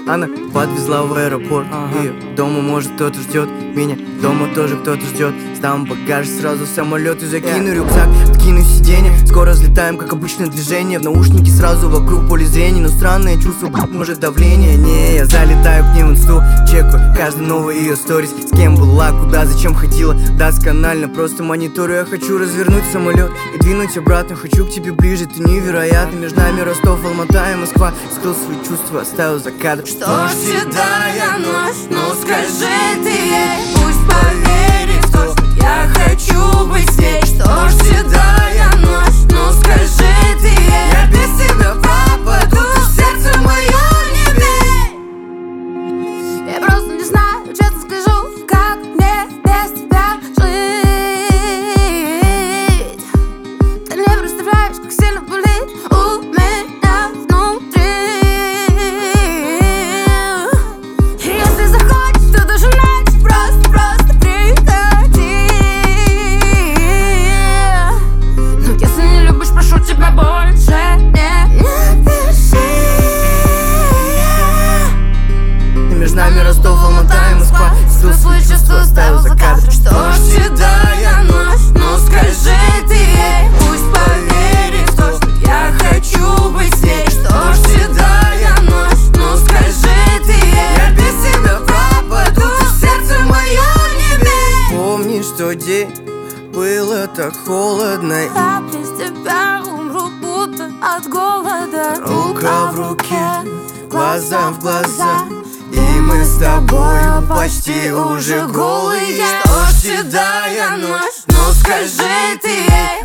Она подвезла в аэропорт. Ее дома, может, кто-то ждет меня, дома тоже кто-то ждет. Ставим багаж сразу в самолет и закину рюкзак, откину сиденье. Скоро взлетаем, как обычное движение. В наушнике сразу вокруг поле зрения, но странное чувство, может, давление. Не, я залетаю к ней в инсту, чекаю каждый новый ее сторис. С кем была, куда, зачем ходила, досконально просто мониторю. Я хочу развернуть самолет и двинуть обратно. Хочу к тебе ближе, ты невероятно. Между нами Ростов, Алмата и Москва. Скрыл свои чувства, оставил за кадром. Что ж, седая ночь, ну скажи ты ей, пусть поверит в то, что я хочу быть с ней. Что ж, седая ночь, ну скажи ты ей, я без тебя пропаду, ты сердце мое не бей. Я просто не знаю, честно скажу, как мне без тебя жить. Ты не представляешь, как сильно болит у меня внутри. Если захочешь, то даже ночь просто приходи. Но если не любишь, прошу тебя больше не пиши. И между нами Ростов, Алмата и Москва. Скрыл свои чувства, оставил за кадром. Что ж, седая ночь, ну скажи ты ей, пусть поверит в то, что я хочу быть с ней. Что ж, седая ночь, ну скажи ты ей, я без тебя пропаду, ты сердце мое не бей. Помнишь тот день, было так холодно. Я без тебя умру, будто от голода. Рука в руке, глаза в глаза, и мы с тобою почти уже голые. Что ж, седая ночь, ну скажи ты ей,